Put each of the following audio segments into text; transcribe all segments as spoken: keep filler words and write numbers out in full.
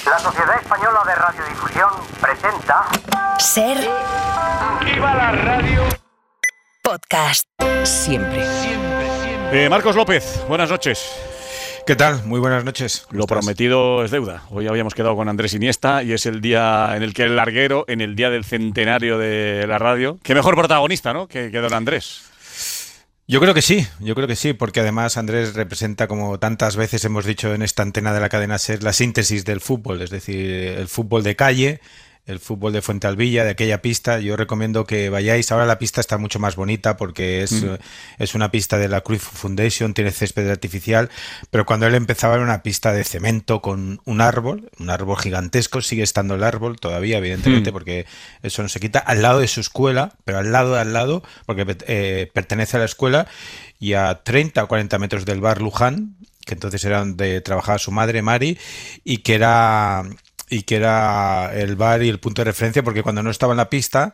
La Sociedad Española de Radiodifusión presenta... Ser... ¡Viva la radio! Podcast. Siempre. Siempre, siempre. Eh, Marcos López, buenas noches. ¿Qué tal? Muy buenas noches. Lo prometido es deuda. Hoy habíamos quedado con Andrés Iniesta y es el día en el que el larguero, en el día del centenario de la radio, qué mejor protagonista, ¿no?, que, que don Andrés. Yo creo que sí, yo creo que sí, porque además Andrés representa, como tantas veces hemos dicho en esta antena de la cadena SER, la síntesis del fútbol, es decir, el fútbol de calle, el fútbol de Fuentealbilla, de aquella pista. Yo recomiendo que vayáis. Ahora la pista está mucho más bonita porque es, mm. es una pista de la Cruyff Foundation, tiene césped artificial, pero cuando él empezaba era una pista de cemento con un árbol, un árbol gigantesco. Sigue estando el árbol todavía, evidentemente, mm. porque eso no se quita, al lado de su escuela, pero al lado, al lado, porque eh, pertenece a la escuela, y a treinta o cuarenta metros del bar Luján, que entonces era donde trabajaba su madre, Mari, y que era... y que era el bar y el punto de referencia, porque cuando no estaba en la pista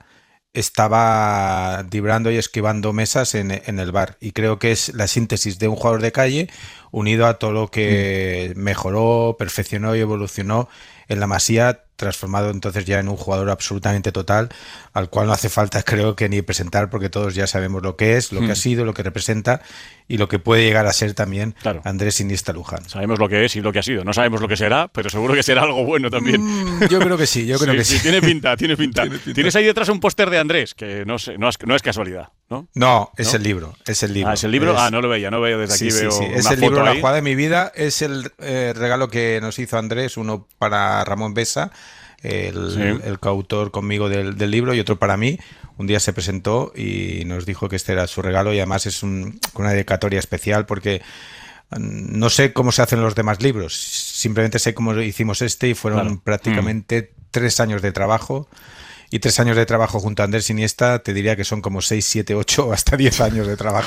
estaba vibrando y esquivando mesas en, en el bar, y creo que es la síntesis de un jugador de calle unido a todo lo que mm. mejoró, perfeccionó y evolucionó en la Masía, transformado entonces ya en un jugador absolutamente total, al cual no hace falta, creo, que ni presentar, porque todos ya sabemos lo que es, lo mm. que ha sido, lo que representa y lo que puede llegar a ser también, claro. Andrés Iniesta Luján. Sabemos lo que es y lo que ha sido, no sabemos lo que será, pero seguro que será algo bueno también. Mm, yo creo que sí, yo creo sí, que sí. sí. Tiene pinta, tiene pinta. tiene pinta. Tienes ahí detrás un póster de Andrés, que no, sé, no, es, no es casualidad, ¿no? No, es ¿No? el libro, es el libro. Ah, ¿es el libro? Es... Ah, no lo veía, no veo desde aquí, sí, veo sí, sí. una Es el foto libro ahí. La jugada de mi vida, es el eh, regalo que nos hizo Andrés, uno para Ramón Besa, el, sí. el coautor conmigo del, del libro, y otro para mí. Un día se presentó y nos dijo que este era su regalo, y además es un, una dedicatoria especial porque no sé cómo se hacen los demás libros, simplemente sé cómo hicimos este, y fueron claro. prácticamente mm. tres años de trabajo. Y tres años de trabajo junto a Andrés Iniesta, te diría que son como seis, siete, ocho o hasta diez años de trabajo.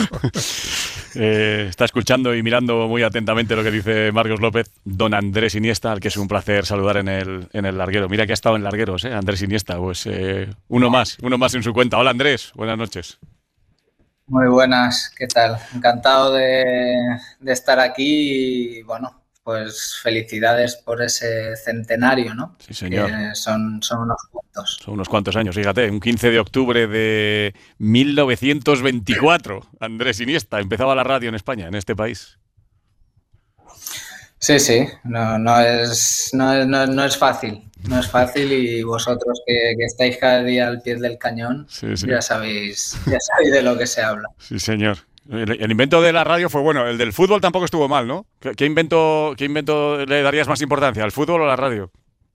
eh, está escuchando y mirando muy atentamente lo que dice Marcos López, don Andrés Iniesta, al que es un placer saludar en el, en el larguero. Mira que ha estado en largueros, ¿eh? Andrés Iniesta, pues eh, uno más, uno más en su cuenta. Hola Andrés, buenas noches. Muy buenas, ¿qué tal? Encantado de, de estar aquí y bueno, pues felicidades por ese centenario, ¿no? Sí, señor. Que son, son unos cuantos. Son unos cuantos años, fíjate. Un quince de octubre de mil novecientos veinticuatro, Andrés Iniesta empezaba la radio en España, en este país. Sí, sí. No, no, es, no, es, no, no es fácil. No es fácil, y vosotros que, que estáis cada día al pie del cañón, sí, sí. ya sabéis, ya sabéis de lo que se habla. Sí, señor. El, el invento de la radio fue bueno. El del fútbol tampoco estuvo mal, ¿no? ¿Qué, qué, invento, ¿Qué invento le darías más importancia, al fútbol o a la radio?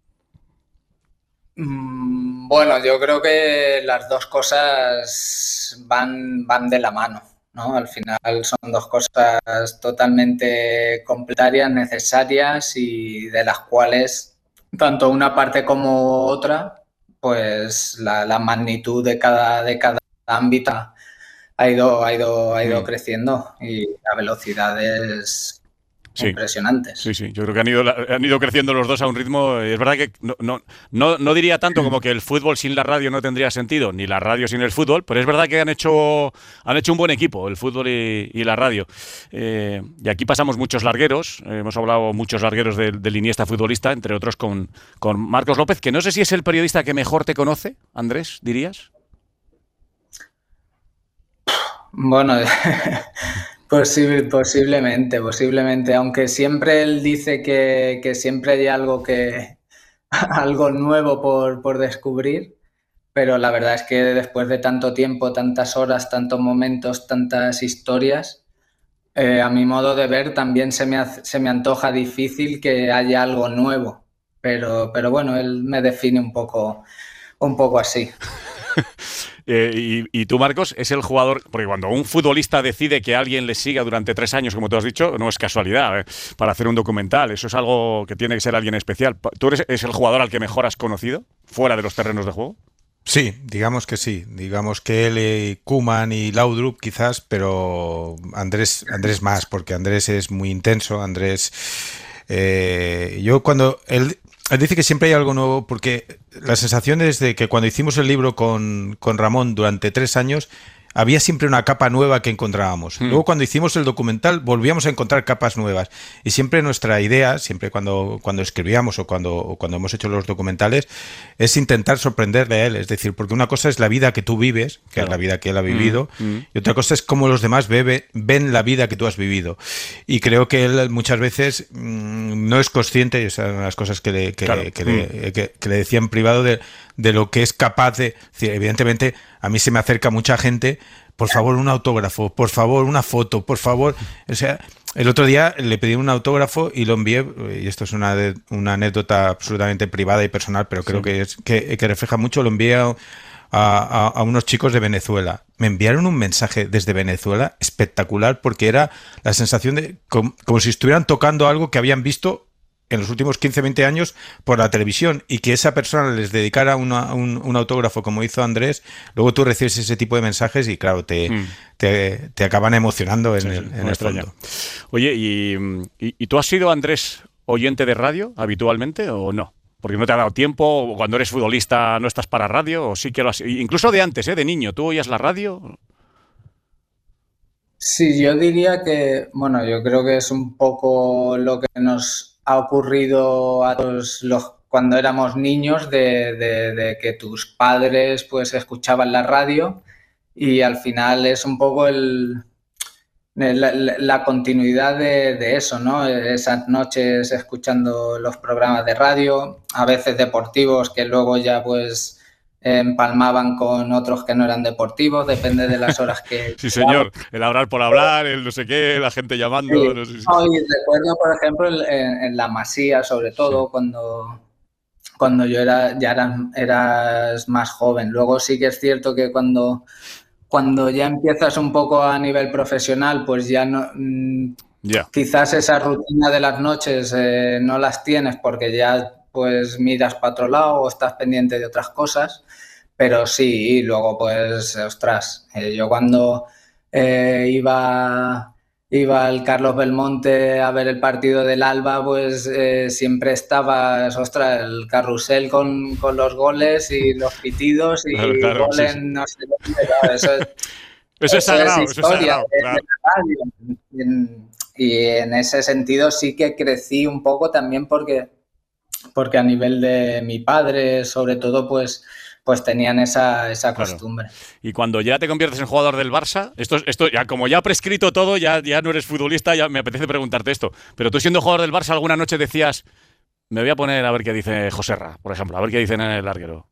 Mm, bueno, yo creo que las dos cosas van, van de la mano, ¿no? Al final son dos cosas totalmente complementarias, necesarias, y de las cuales tanto una parte como otra, pues la, la magnitud de cada, de cada ámbito ha ido, ha ido, ha ido mm. creciendo, y a velocidades sí. impresionantes. Sí, sí, yo creo que han ido, han ido creciendo los dos a un ritmo. Es verdad que no, no, no, no diría tanto como que el fútbol sin la radio no tendría sentido, ni la radio sin el fútbol, pero es verdad que han hecho, han hecho un buen equipo, el fútbol y, y la radio. Eh, y aquí pasamos muchos largueros, eh, hemos hablado muchos largueros del, del Iniesta futbolista, entre otros con, con Marcos López, que no sé si es el periodista que mejor te conoce, Andrés, ¿dirías? Bueno, posible, posiblemente, posiblemente, aunque siempre él dice que, que siempre hay algo que algo nuevo por, por descubrir, pero la verdad es que después de tanto tiempo, tantas horas, tantos momentos, tantas historias, eh, a mi modo de ver también se me, hace, se me antoja difícil que haya algo nuevo, pero, pero bueno, él me define un poco, un poco así. Eh, y, y tú, Marcos, es el jugador, porque cuando un futbolista decide que alguien le siga durante tres años, como tú has dicho, no es casualidad, eh, para hacer un documental, eso es algo que tiene que ser alguien especial. ¿Tú eres es el jugador al que mejor has conocido, fuera de los terrenos de juego? Sí, digamos que sí, digamos que él, y Koeman y Laudrup quizás, pero Andrés, Andrés más, porque Andrés es muy intenso. Andrés, eh, yo cuando él... Él dice que siempre hay algo nuevo, porque la sensación es de que cuando hicimos el libro con, con Ramón durante tres años, había siempre una capa nueva que encontrábamos. Mm. Luego cuando hicimos el documental volvíamos a encontrar capas nuevas. Y siempre nuestra idea, siempre cuando, cuando escribíamos o cuando, o cuando hemos hecho los documentales, es intentar sorprenderle a él. Es decir, porque una cosa es la vida que tú vives, que claro. es la vida que él ha vivido, mm. Mm. y otra cosa es cómo los demás bebe, ven la vida que tú has vivido. Y creo que él muchas veces mmm, no es consciente, y esas son las cosas que le, que, claro. que, mm. le, que, que le decía en privado, de, de lo que es capaz de... Es decir, evidentemente, a mí se me acerca mucha gente, por favor, un autógrafo, por favor, una foto, por favor. O sea, el otro día le pedí un autógrafo y lo envié, y esto es una, de, una anécdota absolutamente privada y personal, pero creo sí. que, es, que, que refleja mucho, lo envié a, a, a unos chicos de Venezuela. Me enviaron un mensaje desde Venezuela espectacular, porque era la sensación de como, como si estuvieran tocando algo que habían visto en los últimos quince, veinte años por la televisión, y que esa persona les dedicara una, un, un autógrafo como hizo Andrés. Luego tú recibes ese tipo de mensajes y claro, te, mm. te, te acaban emocionando en, sí, el, en el fondo. Oye, ¿y, y, ¿y tú has sido, Andrés, oyente de radio habitualmente o no? Porque no te ha dado tiempo, o cuando eres futbolista no estás para radio, o sí que lo has... Incluso de antes, ¿eh? De niño, ¿tú oías la radio? Sí, yo diría que, bueno, yo creo que es un poco lo que nos ha ocurrido a todos los cuando éramos niños, de, de, de que tus padres pues escuchaban la radio, y al final es un poco el, la, la continuidad de, de eso, ¿no? Esas noches escuchando los programas de radio, a veces deportivos, que luego ya pues empalmaban con otros que no eran deportivos, depende de las horas que... Sí, señor, el hablar por hablar, el no sé qué, la gente llamando... Sí. No sé si... no, y recuerdo, por ejemplo, en, en La Masía, sobre todo, sí. cuando, cuando yo era ya eras, eras más joven. Luego sí que es cierto que cuando, cuando ya empiezas un poco a nivel profesional, pues ya no... Yeah. Quizás esa rutina de las noches eh, no las tienes, porque ya pues miras para otro lado o estás pendiente de otras cosas, pero sí, y luego pues, ostras, eh, yo cuando eh, iba, iba al Carlos Belmonte a ver el partido del Alba, pues eh, siempre estaba, ostras, el carrusel con, con los goles y los pitidos y claro, claro, goles, sí, sí. no sé dónde, claro, eso es, eso es sagrado, es historia, eso es sagrado, claro. y, en, y en ese sentido sí que crecí un poco también porque porque a nivel de mi padre, sobre todo, pues, pues tenían esa, esa claro. costumbre. Y cuando ya te conviertes en jugador del Barça, esto, esto ya como ya ha prescrito todo, ya, ya no eres futbolista, ya me apetece preguntarte esto, pero tú siendo jugador del Barça, alguna noche decías, me voy a poner a ver qué dice Joserra, por ejemplo, a ver qué dicen en el larguero.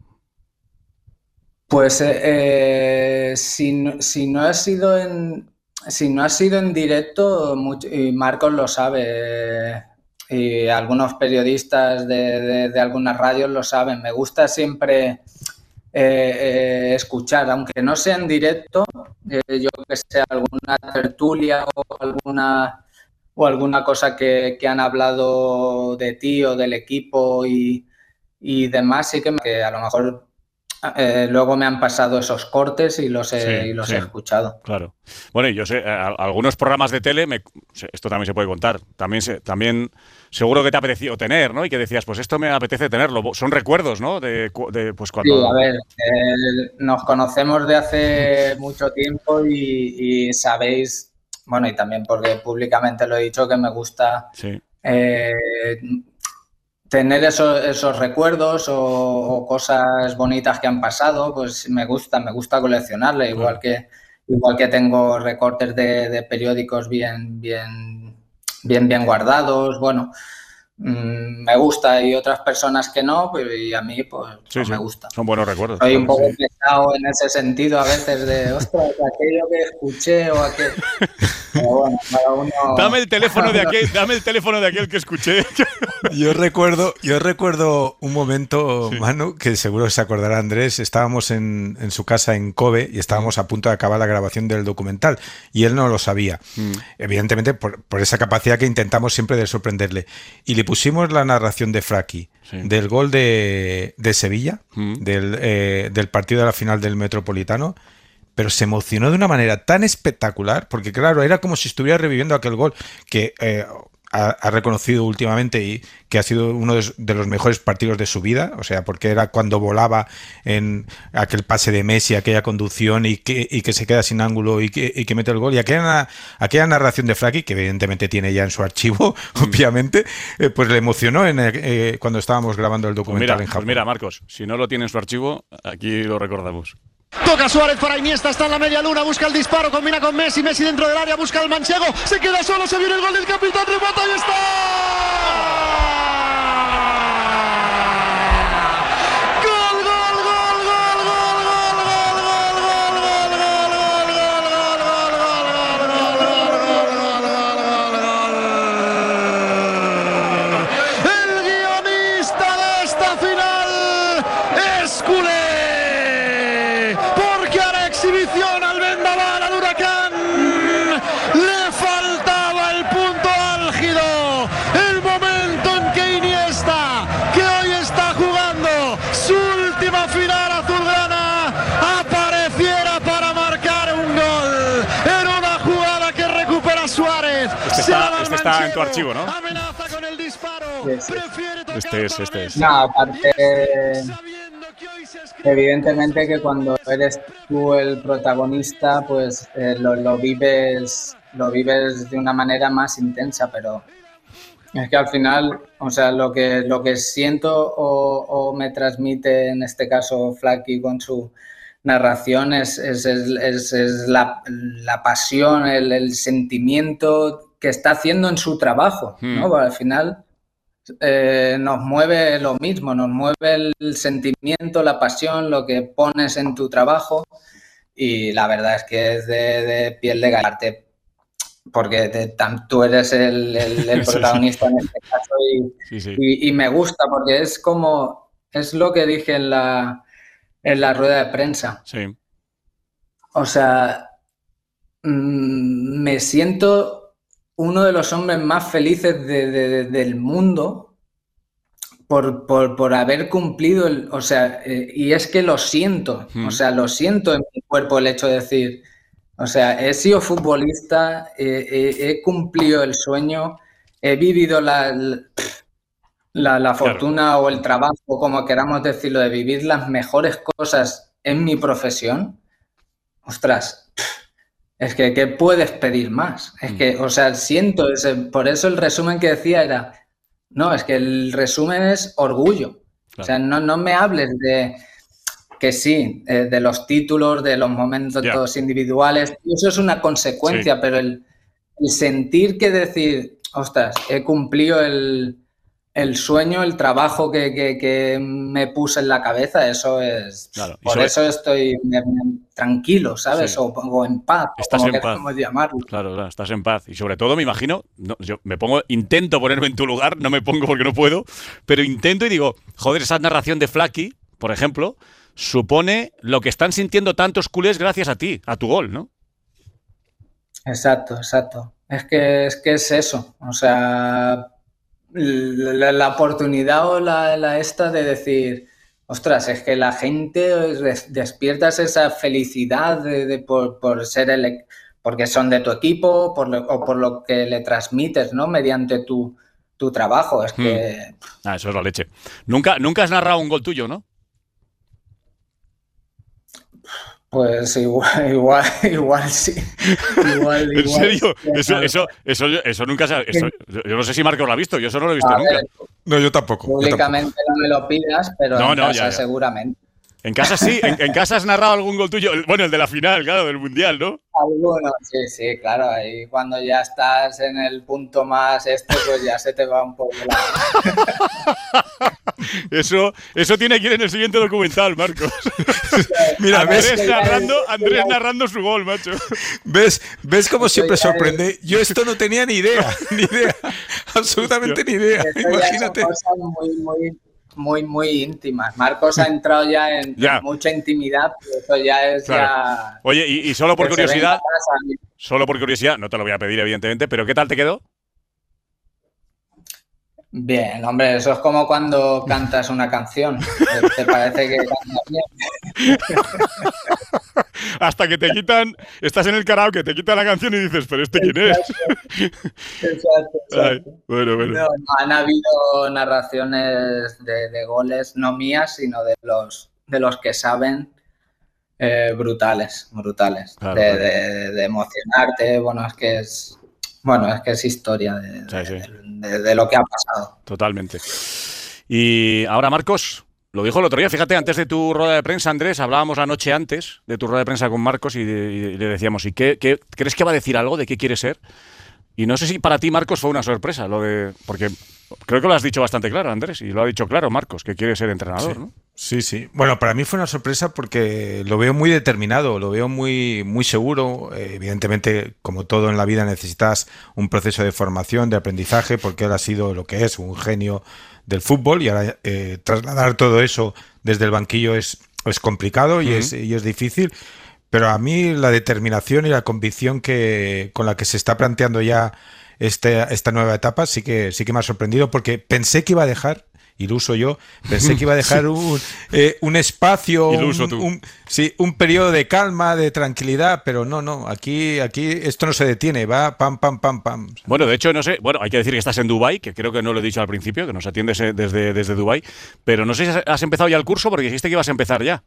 Pues eh, eh, si, si no ha sido en si no ha sido en directo, mucho, y Marcos lo sabe, eh, y algunos periodistas de, de, de algunas radios lo saben. Me gusta siempre eh, eh, escuchar, aunque no sea en directo, eh, yo que sé, alguna tertulia o alguna, o alguna cosa que, que han hablado de ti o del equipo y, y demás, sí que, me, que a lo mejor eh, luego me han pasado esos cortes y los he, sí, y los sí. he escuchado. Claro. Bueno, y yo sé, a, algunos programas de tele, me, esto también se puede contar, también se, también seguro que te ha apetecido tener, ¿no? Y que decías, pues esto me apetece tenerlo. Son recuerdos, ¿no? De, de pues cuando... Sí, a ver, eh, nos conocemos de hace mucho tiempo y, y sabéis, bueno, y también porque públicamente lo he dicho, que me gusta sí. eh, tener esos, esos recuerdos o, o cosas bonitas que han pasado, pues me gusta, me gusta coleccionarle, igual sí. que igual que tengo recortes de, de periódicos bien, bien, bien, bien guardados, bueno, mmm, me gusta, y otras personas que no, pues, y a mí pues sí, no sí. me gusta. Son buenos recuerdos. Soy un poco sí. pesado en ese sentido a veces de, ostras, aquello que escuché o aquello... Pero bueno, cada uno... Dame el teléfono de aquel, dame el teléfono de aquel que escuché. Yo recuerdo, yo recuerdo un momento, sí. Manu, que seguro se acordará Andrés. Estábamos en, en su casa en Kobe y estábamos a punto de acabar la grabación del documental y él no lo sabía. Mm. Evidentemente por, por esa capacidad que intentamos siempre de sorprenderle. Y le pusimos la narración de Fraki, sí. del gol de, de Sevilla, mm. del, eh, del partido de la final del Metropolitano. Pero se emocionó de una manera tan espectacular, porque claro, era como si estuviera reviviendo aquel gol, que eh, ha, ha reconocido últimamente y que ha sido uno de, de los mejores partidos de su vida, o sea, porque era cuando volaba en aquel pase de Messi, aquella conducción y que, y que se queda sin ángulo y que, y que mete el gol, y aquella, aquella narración de Flaky, que evidentemente tiene ya en su archivo, mm. obviamente, eh, pues le emocionó en el, eh, cuando estábamos grabando el documental pues mira, en Japón. Pues mira, Marcos, si no lo tiene en su archivo, aquí lo recordamos. Toca Suárez para Iniesta, está en la media luna, busca el disparo, combina con Messi, Messi dentro del área, busca el manchego, se queda solo, se viene el gol del capitán, remata y está. Está, este está en tu archivo, ¿no? Sí, sí. Este es, este es. No, aparte, evidentemente que cuando eres tú el protagonista, pues eh, lo, lo vives, lo vives de una manera más intensa, pero es que al final, o sea, lo que, lo que siento o, o me transmite en este caso Flaky con su narración es, es, es, es la, la pasión, el, el sentimiento que está haciendo en su trabajo, ¿no? Hmm. Al final eh, nos mueve lo mismo, nos mueve el sentimiento, la pasión, lo que pones en tu trabajo, y la verdad es que es de, de piel de gallarte, porque te, tam, tú eres el, el, el protagonista sí, sí. en este caso y, sí, sí. Y, y me gusta porque es como, es lo que dije en la, en la rueda de prensa. Sí. O sea, mmm, me siento uno de los hombres más felices de, de, de, del mundo por, por, por haber cumplido, el, o sea, eh, y es que lo siento, hmm. o sea, lo siento en mi cuerpo el hecho de decir, o sea, he sido futbolista, eh, eh, he cumplido el sueño, he vivido la, la, la fortuna claro. o el trabajo, como queramos decirlo, de vivir las mejores cosas en mi profesión. Ostras, es que, ¿qué puedes pedir más? Es que, o sea, siento, ese, por eso el resumen que decía era, no, es que el resumen es orgullo. Claro. O sea, no, no me hables de que sí, eh, de los títulos, de los momentos yeah. todos individuales, eso es una consecuencia, sí. pero el, el sentir que decir, ostras, he cumplido el, el sueño, el trabajo que, que, que me puse en la cabeza, eso es... Claro. Por sobre... eso estoy me, me, tranquilo, ¿sabes? Sí. O, o en paz, estás como en queramos paz. llamarlo. Claro, claro, estás en paz. Y sobre todo, me imagino, no, yo me pongo, intento ponerme en tu lugar, no me pongo porque no puedo, pero intento y digo, joder, esa narración de Flaky, por ejemplo, supone lo que están sintiendo tantos culés gracias a ti, a tu gol, ¿no? Exacto, exacto. Es que es, que es eso, o sea... La, la oportunidad o la, la esta de decir, ostras, es que la gente despiertas esa felicidad de, de, por, por ser el, porque son de tu equipo por lo, o por lo que le transmites, ¿no? Mediante tu, tu trabajo. Es que... Hmm. Ah, eso es la leche. Nunca, nunca has narrado un gol tuyo, ¿no? Pues igual, igual, igual sí. Igual, ¿En igual, serio? Sí, eso, claro. eso, eso, eso nunca se ha, eso, yo no sé si Marcos lo ha visto, yo eso no lo he visto a nunca. Ver, no, yo tampoco. Públicamente yo tampoco. no me lo pidas, pero no, en no, casa ya, ya. seguramente. En casa sí, en, en casa has narrado algún gol tuyo, bueno, el de la final, claro, del Mundial, ¿no? Algunos, sí, sí, claro, ahí cuando ya estás en el punto más este, pues ya se te va un poco la... Eso, eso tiene que ir en el siguiente documental, Marcos. Mira, Andrés, ves, narrando, Andrés narrando su gol, macho. ¿Ves, ves cómo siempre sorprende? Yo esto no tenía ni idea, ni idea, absolutamente ni idea. Imagínate. Son cosas muy, muy, muy, muy íntimas. Marcos ha entrado ya en, ya. en mucha intimidad, pero eso ya es claro. ya... Oye, y, y solo por curiosidad, solo por curiosidad, no te lo voy a pedir, evidentemente, pero ¿qué tal te quedó? Bien, hombre, eso es como cuando cantas una canción. ¿Te parece que cantas bien? Hasta que te quitan, estás en el karaoke, te quitan la canción y dices, ¿pero este quién es? Exacto, exacto. Ay, bueno, bueno. No, no, han habido narraciones de, de goles, no mías, sino de los, de los que saben, eh, brutales, brutales. Claro, de, claro. de, de emocionarte, bueno, es que es, bueno, es que es historia de, Sí, sí. de, de, de lo que ha pasado. Totalmente. Y ahora, Marcos, lo dijo el otro día, fíjate, antes de tu rueda de prensa, Andrés, hablábamos la noche antes de tu rueda de prensa con Marcos y, de, y le decíamos, ¿y qué, qué crees que va a decir algo? ¿De qué quiere ser? Y no sé si para ti, Marcos, fue una sorpresa, lo de porque creo que lo has dicho bastante claro, Andrés, y lo ha dicho claro, Marcos, que quiere ser entrenador, Sí. ¿no? Sí, sí. Bueno, para mí fue una sorpresa porque lo veo muy determinado, lo veo muy, muy seguro. Eh, evidentemente, como todo en la vida, necesitas un proceso de formación, de aprendizaje, porque él ha sido lo que es, un genio del fútbol, y ahora eh, trasladar todo eso desde el banquillo es, es complicado y, uh-huh. es, y es difícil. Pero a mí la determinación y la convicción que con la que se está planteando ya este, esta nueva etapa sí que, sí que me ha sorprendido, porque pensé que iba a dejar, iluso yo, pensé que iba a dejar sí. un, eh, un espacio, iluso un, tú. Un, sí, un periodo de calma, de tranquilidad, pero no, no, aquí, aquí esto no se detiene, va pam, pam, pam, pam. Bueno, de hecho, no sé, bueno, hay que decir que estás en Dubái, que creo que no lo he dicho al principio, que nos atiendes desde, desde Dubái, pero no sé si has empezado ya el curso, porque dijiste que ibas a empezar ya.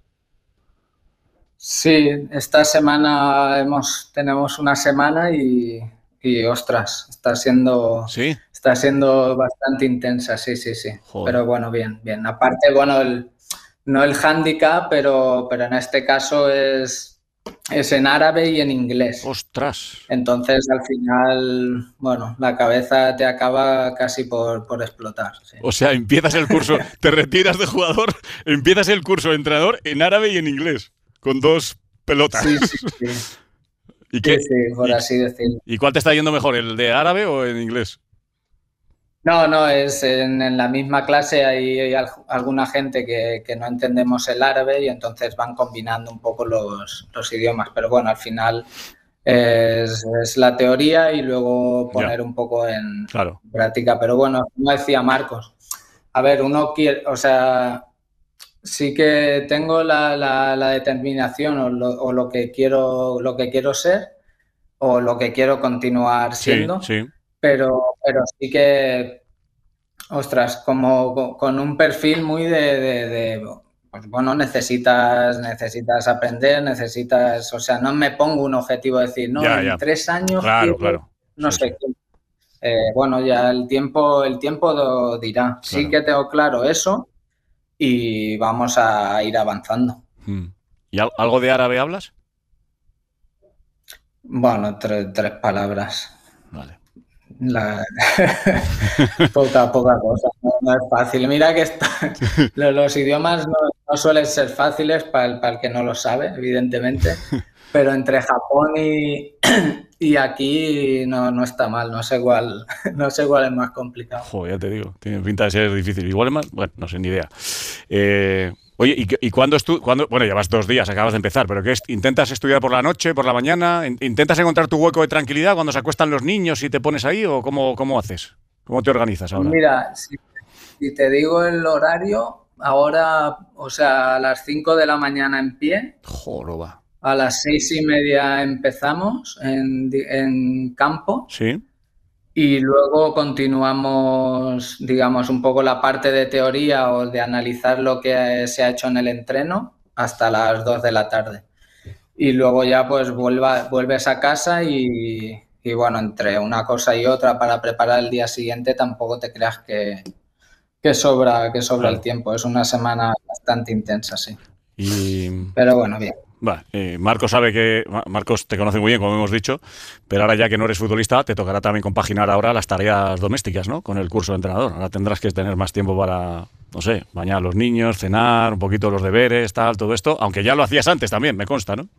Sí, esta semana hemos, tenemos una semana y, y ostras, está siendo, ¿Sí? está siendo bastante intensa, sí, sí, sí. Joder. Pero bueno, bien, bien. Aparte, bueno, el, no el hándicap, pero, pero en este caso es, es en árabe y en inglés. ¡Ostras! Entonces, al final, bueno, la cabeza te acaba casi por, por explotar. Sí. O sea, empiezas el curso, te retiras de jugador, empiezas el curso de entrenador en árabe y en inglés. Con dos pelotas. Sí, sí, sí. ¿Y qué? Sí, sí, por ¿Y, así decirlo. ¿Y cuál te está yendo mejor, el de árabe o en inglés? No, no, es en, en la misma clase hay, hay alguna gente que, que no entendemos el árabe y entonces van combinando un poco los, los idiomas. Pero bueno, al final es, es la teoría y luego poner ya. un poco en claro. práctica. Pero bueno, como decía Marcos, a ver, uno quiere, o sea... Sí que tengo la, la, la determinación o lo, o lo que quiero lo que quiero ser o lo que quiero continuar siendo, sí, sí. Pero, pero sí que, ostras, como con un perfil muy de, de, de pues bueno, necesitas, necesitas aprender, necesitas, o sea, no me pongo un objetivo de decir, no, ya, en ya. tres años claro, quiero, claro. no sí, sé sí. qué. Eh, bueno, ya el tiempo, el tiempo lo dirá. Claro. Sí que tengo claro eso. Y vamos a ir avanzando. ¿Y algo de árabe hablas? Bueno, tres, tres palabras. Vale. La... poca, poca cosa. No, no es fácil. Mira que está... los, los idiomas no, no suelen ser fáciles para el, para el que no lo sabe, evidentemente. Pero entre Japón y, y aquí no, no está mal. No sé cuál, no sé cuál es más complicado. Joder, ya te digo. Tiene pinta de ser difícil. Igual es más... Bueno, no sé, ni idea. Eh, oye, ¿y, y cuándo estu cuándo, bueno, llevas dos días, acabas de empezar, pero ¿qué es? ¿Intentas estudiar por la noche, por la mañana? ¿Intentas encontrar tu hueco de tranquilidad cuando se acuestan los niños y te pones ahí? ¿O cómo, cómo haces? ¿Cómo te organizas ahora? Mira, si, si te digo el horario, ahora, o sea, a las cinco de la mañana en pie. Joroba. A las seis y media empezamos en, en campo. Sí. Y luego continuamos, digamos, un poco la parte de teoría o de analizar lo que se ha hecho en el entreno hasta las dos de la tarde. Y luego ya pues vuelva, vuelves a casa y, y, bueno, entre una cosa y otra para preparar el día siguiente tampoco te creas que, que sobra, que sobra claro. el tiempo. Es una semana bastante intensa, sí. Y... Pero bueno, bien. Vale, eh, Marcos sabe que Marcos te conoce muy bien, como hemos dicho, pero ahora ya que no eres futbolista, te tocará también compaginar ahora las tareas domésticas, ¿no? Con el curso de entrenador. Ahora tendrás que tener más tiempo para, no sé, bañar a los niños, cenar, un poquito los deberes, tal, todo esto, aunque ya lo hacías antes también, me consta, ¿no?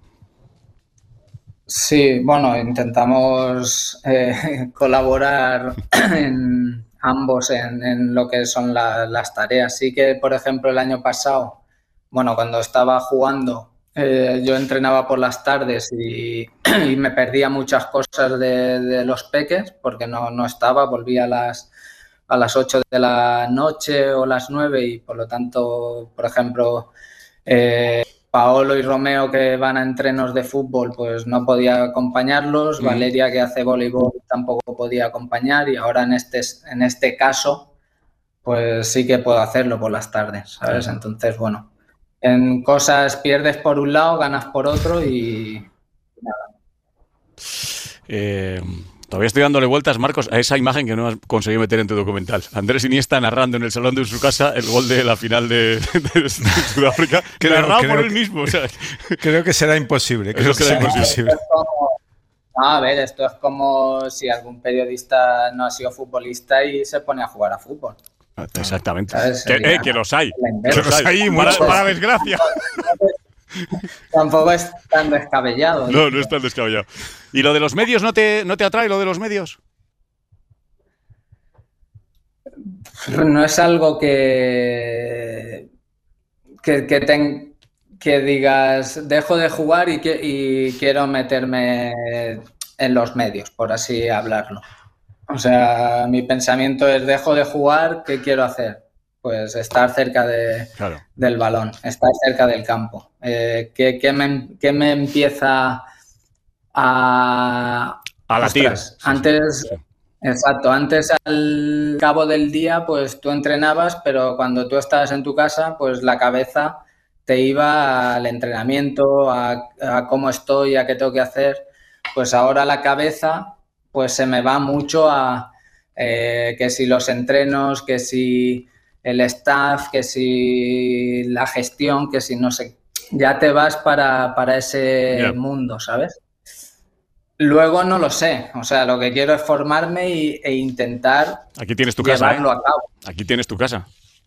Sí, bueno, intentamos eh, colaborar en ambos en, en lo que son la, las tareas. Sí que, por ejemplo, el año pasado, bueno, cuando estaba jugando, Eh, yo entrenaba por las tardes y, y me perdía muchas cosas de, de los peques porque no, no estaba, volvía a las, a las ocho de la noche o las nueve y por lo tanto, por ejemplo, eh, Paolo y Romeo, que van a entrenos de fútbol, pues no podía acompañarlos. Mm. Valeria, que hace voleibol, tampoco podía acompañar. Y ahora en este, en este caso, pues sí que puedo hacerlo por las tardes, ¿sabes? Entonces, bueno, en cosas pierdes por un lado, ganas por otro y nada. Eh... Todavía estoy dándole vueltas, Marcos, a esa imagen que no has conseguido meter en tu documental. Andrés Iniesta narrando en el salón de su casa el gol de la final de, de, de Sudáfrica, que creo, narrado creo, por él mismo. O sea. Creo que será imposible. Creo que será imposible. Es como, no, a ver, esto es como si algún periodista no ha sido futbolista y se pone a jugar a fútbol. Exactamente. Que, eh, que los hay. Que los hay, para, para desgracia. Tampoco es tan descabellado. No, no es tan descabellado. ¿Y lo de los medios no te, no te atrae, lo de los medios? No es algo que que, que, ten, que digas dejo de jugar y, que, y quiero meterme en los medios, por así hablarlo. O sea, mi pensamiento es dejo de jugar, ¿qué quiero hacer? Pues estar cerca de, claro. del balón, estar cerca del campo. Eh, ¿qué, qué, me, ¿Qué me empieza a... A latir. Ostras, antes, sí, sí. Exacto, antes al cabo del día pues tú entrenabas, pero cuando tú estabas en tu casa pues la cabeza te iba al entrenamiento, a, a cómo estoy, a qué tengo que hacer. Pues ahora la cabeza pues se me va mucho a eh, que si los entrenos, que si el staff, que si la gestión, que si no sé, ya te vas para, para ese yeah. mundo, ¿sabes? Luego no lo sé, o sea, lo que quiero es formarme y, e intentar Aquí tienes tu casa, llevarlo ¿eh? a cabo. Aquí tienes tu casa.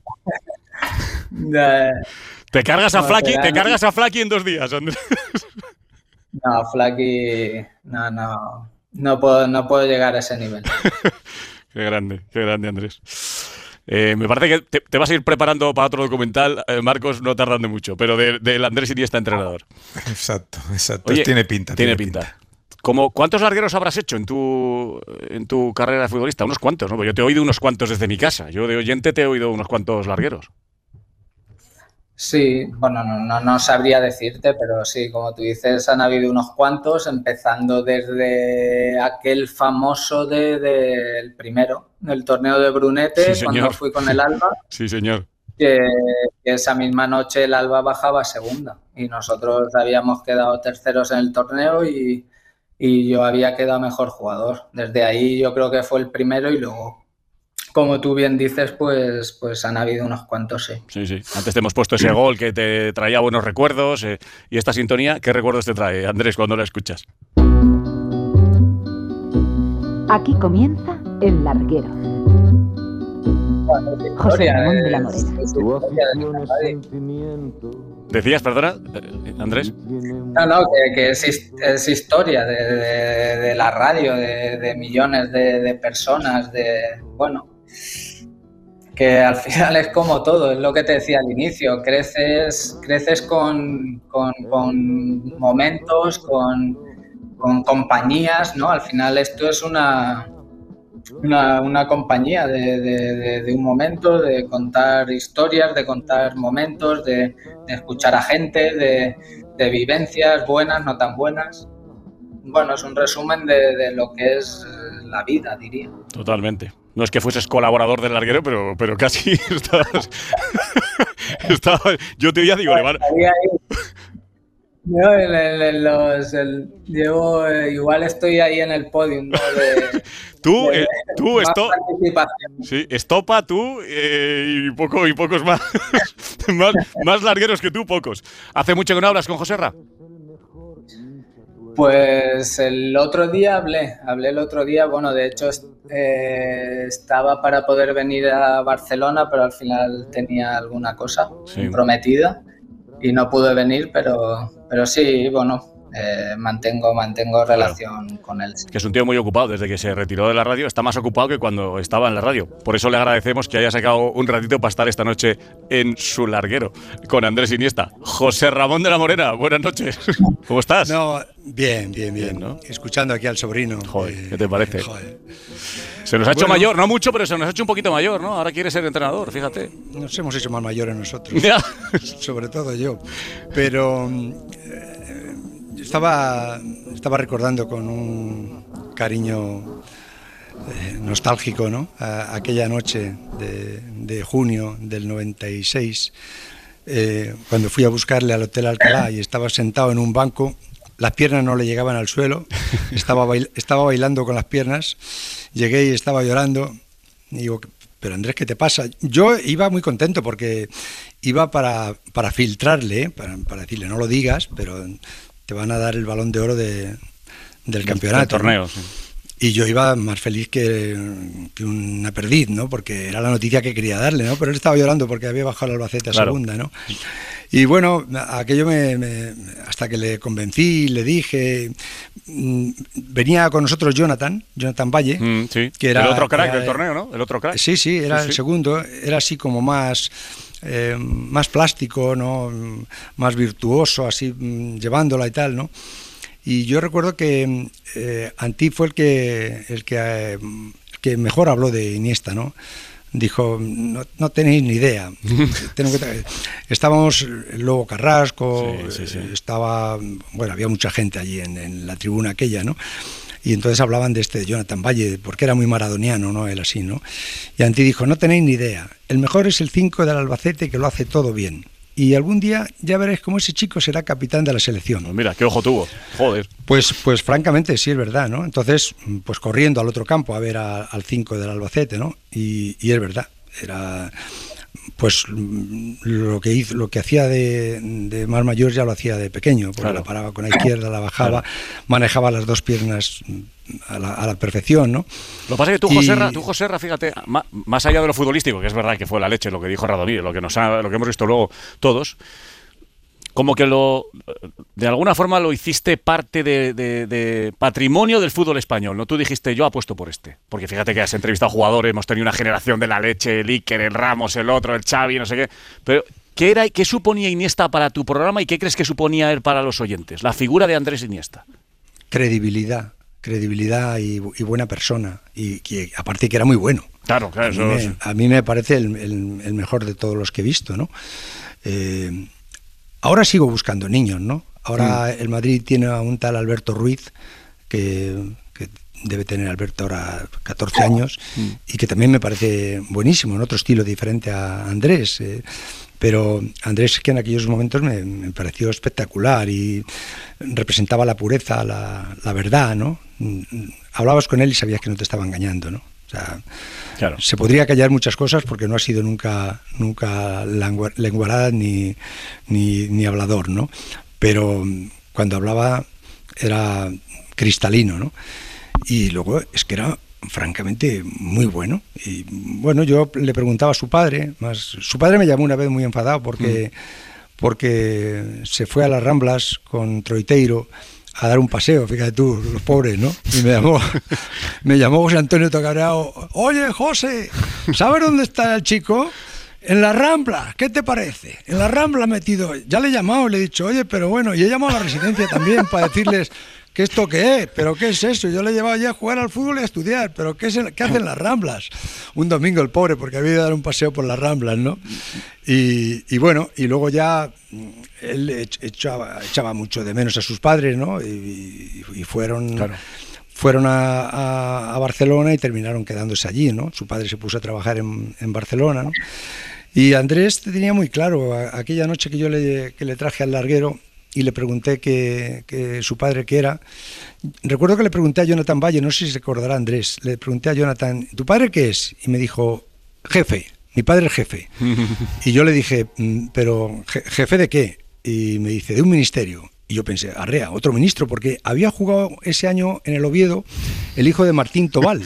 de... Te cargas a no, Flaky, te cargas a Flaky en dos días, Andrés. No, Flaky, no, no, no puedo, no puedo llegar a ese nivel. Qué grande, qué grande, Andrés. Eh, me parece que te, te vas a ir preparando para otro documental, eh, Marcos, no tardando mucho, pero del de Andrés Iniesta entrenador. Exacto, exacto. Oye, tiene pinta. Tiene, tiene pinta. pinta. ¿Cómo, ¿Cuántos largueros habrás hecho en tu, en tu carrera de futbolista? Unos cuantos, ¿no? Yo te he oído unos cuantos desde mi casa. Yo de oyente te he oído unos cuantos largueros. Sí, bueno, no, no, no sabría decirte, pero sí, como tú dices, han habido unos cuantos, empezando desde aquel famoso de, de, el primero, del torneo de Brunete, sí, cuando fui con el Alba. Sí, señor. Que, que esa misma noche el Alba bajaba a segunda y nosotros habíamos quedado terceros en el torneo y, y yo había quedado mejor jugador. Desde ahí yo creo que fue el primero y luego, como tú bien dices, pues, pues han habido unos cuantos, sí. Sí, sí. Antes te hemos puesto ese gol que te traía buenos recuerdos eh, y esta sintonía, ¿qué recuerdos te trae, Andrés, cuando la escuchas? Aquí comienza El Larguero. Bueno, José Ramón de la Morena. ¿Decías, perdona, Andrés? No, no, que, que es, es historia de, de, de la radio, de, de millones de, de personas, de, bueno, que al final es como todo, es lo que te decía al inicio, creces, creces con, con, con momentos, con, con compañías, ¿no? Al final esto es una... Una, una compañía de, de, de, de un momento, de contar historias, de contar momentos, de, de escuchar a gente, de, de vivencias buenas, no tan buenas. Bueno, es un resumen de, de lo que es la vida, diría. Totalmente. No es que fueses colaborador del Larguero, pero, pero casi estabas... estabas... Yo te oía, digo, le van... No, en, en, en los, el, llevo, eh, igual estoy ahí en el podium, ¿no? De, tú, de, eh, tú, esto, participación. Sí, Estopa, tú eh, y poco y pocos más, más, más largueros que tú, pocos. ¿Hace mucho que no hablas con Joserra? Pues el otro día hablé, hablé el otro día, bueno, de hecho eh, estaba para poder venir a Barcelona, pero al final tenía alguna cosa sí. prometida. Y no pude venir, pero, pero sí, bueno, eh, mantengo, mantengo relación claro. con él. Sí. Que es un tío muy ocupado, desde que se retiró de la radio, está más ocupado que cuando estaba en la radio. Por eso le agradecemos que haya sacado un ratito para estar esta noche en su Larguero, con Andrés Iniesta. José Ramón de la Morena, buenas noches. ¿Cómo estás? No, bien, bien, bien, bien, ¿no? Escuchando aquí al sobrino. Joder, eh, ¿qué te parece? Joder. Se nos ha hecho Bueno, mayor, no mucho, pero se nos ha hecho un poquito mayor, ¿no? Ahora quiere ser entrenador, fíjate. Nos hemos hecho más mayores nosotros, Ya. sobre todo yo. Pero eh, estaba, estaba recordando con un cariño eh, nostálgico, ¿no? A, aquella noche de, de junio del noventa y seis, eh, cuando fui a buscarle al Hotel Alcalá y estaba sentado en un banco. Las piernas no le llegaban al suelo, estaba, bail- estaba bailando con las piernas, llegué y estaba llorando, y digo, pero Andrés, ¿qué te pasa? Yo iba muy contento porque iba para, para filtrarle, para, para decirle, no lo digas, pero te van a dar el Balón de Oro de, del campeonato. El torneo, ¿no? sí. Y yo iba más feliz que, que una perdiz, ¿no? Porque era la noticia que quería darle, ¿no? Pero él estaba llorando porque había bajado el Albacete a Claro. segunda, ¿no? Y bueno, aquello me, me hasta que le convencí, le dije, mm, venía con nosotros Jonathan, Jonathan Valle, Mm, sí. que era el otro crack era- del torneo, ¿no? El otro crack. Sí, sí, era Sí, el sí. segundo, era así como más eh, más plástico, ¿no? Más virtuoso, así mm, llevándola y tal, ¿no? Y yo recuerdo que eh, Antí fue el que el que, eh, el que mejor habló de Iniesta, ¿no? Dijo, no, no tenéis ni idea. Tengo que tra- Estábamos el Lobo Carrasco, Sí, sí, sí. eh, estaba, bueno, había mucha gente allí en, en la tribuna aquella, ¿no? Y entonces hablaban de este Jonathan Valle, porque era muy maradoniano, ¿no? Él así, ¿no? Y Antí dijo, no tenéis ni idea. El mejor es el cinco del Albacete, que lo hace todo bien. Y algún día ya veréis cómo ese chico será capitán de la selección. Pues mira, qué ojo tuvo. Joder. Pues, pues francamente sí es verdad, ¿no? Entonces, pues corriendo al otro campo a ver a- al cinco del Albacete, ¿no? Y, y es verdad, era pues mm, lo que hizo, lo que hacía de, de más mayor ya lo hacía de pequeño, porque Claro. la paraba con la izquierda, la bajaba, manejaba las dos piernas a la, a la perfección, ¿no? Lo que pasa es que tú, Y- Joserra, tú, Joserra, fíjate, ma- más allá de lo futbolístico, que es verdad que fue la leche lo que dijo Radomir, lo que nos ha- lo que hemos visto luego todos, como que lo de alguna forma lo hiciste parte de, de- de patrimonio del fútbol español, ¿no? Tú dijiste, yo apuesto por este. Porque fíjate que has entrevistado jugadores, hemos tenido una generación de la leche, el Iker, el Ramos, el otro, el Xavi, no sé qué. Pero, ¿qué era, qué suponía Iniesta para tu programa y qué crees que suponía él para los oyentes? La figura de Andrés Iniesta. Credibilidad, credibilidad y, y buena persona. Y que aparte que era muy bueno. Claro, claro, A mí, eso me, es- a mí me parece el, el- el mejor de todos los que he visto, ¿no? Eh, ahora sigo buscando niños, ¿no? Ahora el Madrid tiene a un tal Alberto Ruiz, que, que debe tener Alberto ahora catorce años, y que también me parece buenísimo, en otro estilo diferente a Andrés. eh, pero Andrés, que en aquellos momentos me, me pareció espectacular y representaba la pureza, la, la verdad, ¿no? Hablabas con él y sabías que no te estaba engañando, ¿no? O sea, Claro. se podría callar muchas cosas porque no ha sido nunca nunca lengua- lenguaraz ni, ni, ni hablador, ¿no? Pero mm, cuando hablaba era cristalino, ¿no? Y luego es que era francamente muy bueno. Y bueno, yo le preguntaba a su padre, más su padre me llamó una vez muy enfadado porque, porque se fue a las Ramblas con Troiteiro a dar un paseo, fíjate tú, los pobres, ¿no? Y me llamó, me llamó José Antonio Tocareao, oye, José, ¿sabes dónde está el chico? En la Rambla, ¿qué te parece? En la Rambla metido. Ya le he llamado, le he dicho, oye, pero bueno, y he llamado a la residencia también para decirles que esto qué es, pero qué es eso. Yo le he llevado ya a jugar al fútbol y a estudiar, pero ¿qué, es el- qué hacen las Ramblas? Un domingo el pobre, porque había ido a dar un paseo por las Ramblas, ¿no? Y, y bueno, y luego ya mm, él ech- echaba, echaba mucho de menos a sus padres, ¿no? Y, y- y fueron... Claro. Fueron a, a- a Barcelona y terminaron quedándose allí, ¿no? Su padre se puso a trabajar en, en Barcelona, ¿no? Y Andrés tenía muy claro, a- aquella noche que yo le, que le traje al larguero y le pregunté que, que su padre qué era, recuerdo que le pregunté a Jonathan Valle, no sé si se acordará Andrés, le pregunté a Jonathan, ¿tu padre qué es? Y me dijo, jefe, mi padre es jefe. Y yo le dije, "Mm, pero ¿je- jefe de qué? Y me dice, de un ministerio. Y yo pensé, arrea, otro ministro, porque había jugado ese año en el Oviedo el hijo de Martín Tobal.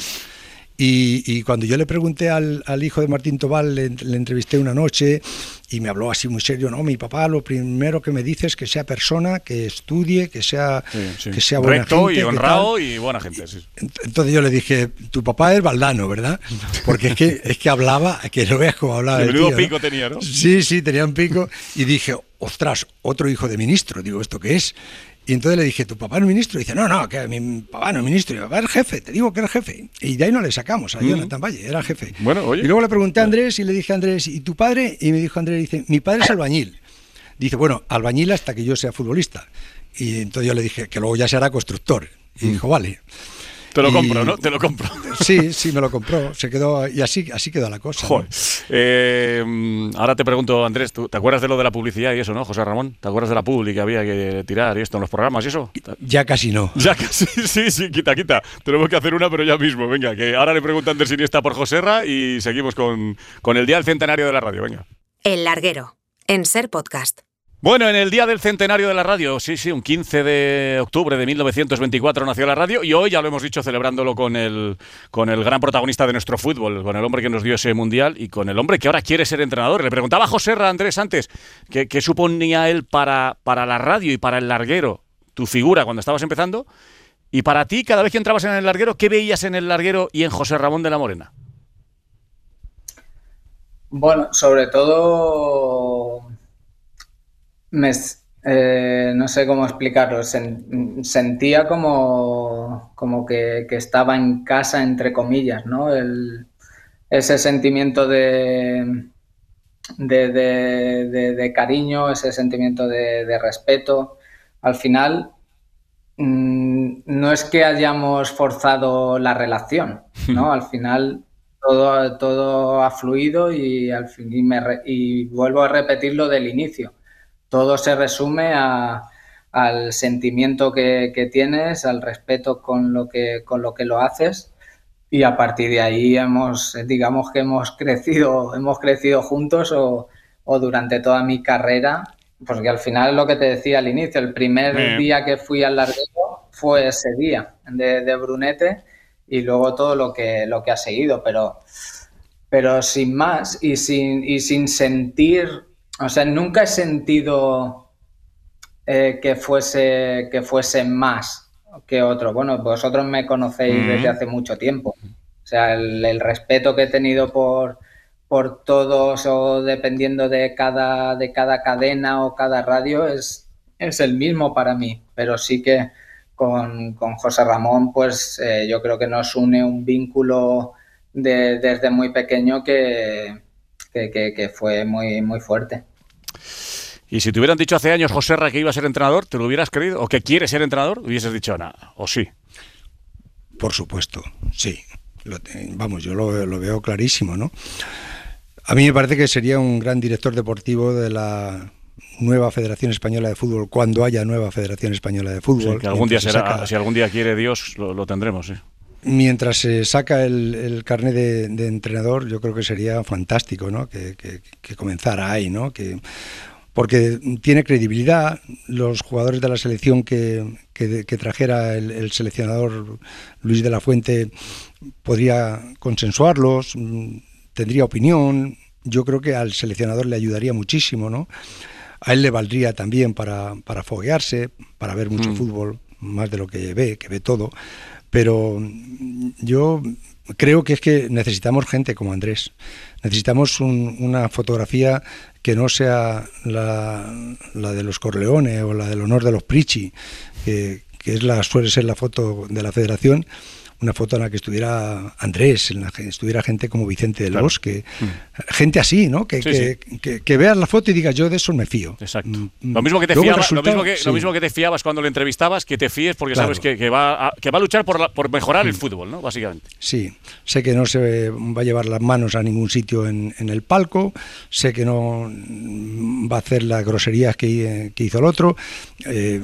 Y, y cuando yo le pregunté al, al hijo de Martín Tobal, le, le entrevisté una noche y me habló así muy serio, no, mi papá lo primero que me dice es que sea persona, que estudie, que sea, Sí, sí. que sea buena Recto gente, y que honrado tal. y buena gente. Sí. Ent- Entonces yo le dije, tu papá es Valdano, ¿verdad? Porque es que, es que hablaba, que no veas cómo hablaba Sí, el menudo tío, ¿no? pico tenía, ¿no? Sí, sí, tenía un pico. Y dije, ostras, otro hijo de ministro. Digo, ¿esto qué es? Y entonces le dije, ¿tu papá es ministro? Y dice, no, no, que mi papá no es ministro, mi papá es jefe, te digo que era jefe. Y de ahí no le sacamos a Jonathan Valle, era jefe. Bueno, oye. Y luego le pregunté a Andrés y le dije a Andrés, ¿y tu padre? Y me dijo Andrés, dice, mi padre es albañil. Dice, bueno, albañil hasta que yo sea futbolista. Y entonces yo le dije que luego ya se hará constructor. Y dijo, vale. Te lo y, compro, ¿no? Te lo compro. Sí, sí, me lo compró. Se quedó y así, así quedó la cosa. Joder. ¿no? Eh, ahora te pregunto, Andrés, ¿tú te acuerdas de lo de la publicidad y eso, no, José Ramón? ¿Te acuerdas de la publi que había que tirar y esto en los programas y eso? Ya casi no. Ya casi, sí, sí, quita, quita. Tenemos que hacer una, pero ya mismo. Venga, que ahora le pregunto a Andrés Iniesta por Joserra y seguimos con, con el Día del Centenario de la Radio. Venga. El Larguero, en Ser Podcast. Bueno, en el Día del Centenario de la Radio, sí, sí, un quince de octubre de mil novecientos veinticuatro nació la radio y hoy, ya lo hemos dicho, celebrándolo con el, con el gran protagonista de nuestro fútbol, con el hombre que nos dio ese mundial y con el hombre que ahora quiere ser entrenador. Le preguntaba a Joserra, Andrés, antes, ¿qué, qué suponía él para, para la radio y para el larguero, tu figura cuando estabas empezando? Y para ti, cada vez que entrabas en el larguero, ¿qué veías en el larguero y en José Ramón de la Morena? Bueno, sobre todo... Me, eh, no sé cómo explicarlo, Sen, sentía como, como que, que estaba en casa, entre comillas, ¿no? El, ese sentimiento de, de, de, de, de cariño, ese sentimiento de, de respeto. Al final, mmm, no es que hayamos forzado la relación, ¿no? Al final todo, todo ha fluido y, al fin, y, me, y vuelvo a repetir lo del inicio. Todo se resume a, al sentimiento que, que tienes, al respeto con lo que, con lo que lo haces y a partir de ahí hemos, digamos que hemos crecido, hemos crecido juntos o, o durante toda mi carrera, porque al final lo que te decía al inicio, el primer Bien. día que fui al larguero fue ese día de, de Brunete y luego todo lo que, lo que ha seguido, pero, pero sin más y sin, y sin sentir... O sea, nunca he sentido eh, que fuese que fuese más que otro. Bueno, vosotros me conocéis desde hace mucho tiempo. O sea, el, el respeto que he tenido por, por todos o dependiendo de cada, de cada cadena o cada radio es, es el mismo para mí. Pero sí que con, con José Ramón, pues eh, yo creo que nos une un vínculo de, desde muy pequeño que... Que, que, que fue muy, muy fuerte. Y si te hubieran dicho hace años, Joserra, que iba a ser entrenador, ¿te lo hubieras creído? ¿O que quiere ser entrenador? ¿Hubieses dicho nada? ¿O sí? Por supuesto, sí. Lo, vamos, yo lo, lo veo clarísimo, ¿no? A mí me parece que sería un gran director deportivo de la nueva Federación Española de Fútbol, cuando haya nueva Federación Española de Fútbol. Sí, que algún día será, saca... si algún día quiere Dios, lo, lo tendremos, sí. Mientras se saca el, el carnet de, de entrenador, yo creo que sería fantástico, ¿no? Que, que, que comenzara ahí, ¿no? Que, porque tiene credibilidad. Los jugadores de la selección que, que, que trajera el, el seleccionador Luis de la Fuente podría consensuarlos, tendría opinión. Yo creo que al seleccionador le ayudaría muchísimo, ¿no? A él le valdría también para, para foguearse, para ver mucho mm. fútbol, más de lo que ve, que ve todo. Pero yo creo que es que necesitamos gente como Andrés. Necesitamos un, una fotografía que no sea la, la de los Corleone o la del honor de los Pricci, que, que es la, suele ser la foto de la Federación. Una foto en la que estuviera Andrés, en la que estuviera gente como Vicente del claro. Bosque, mm. gente así, ¿no? Que, sí, que, sí. que, que veas la foto y digas, yo de eso me fío. Exacto. Mm. Lo mismo que te fiabas, lo mismo que, sí. lo mismo que te fiabas cuando le entrevistabas, que te fíes porque claro. sabes que, que, va a, que va a luchar por, la, por mejorar mm. el fútbol, ¿no? Básicamente. Sí, sé que no se va a llevar las manos a ningún sitio en, en el palco, sé que no va a hacer las groserías que, que hizo el otro, eh,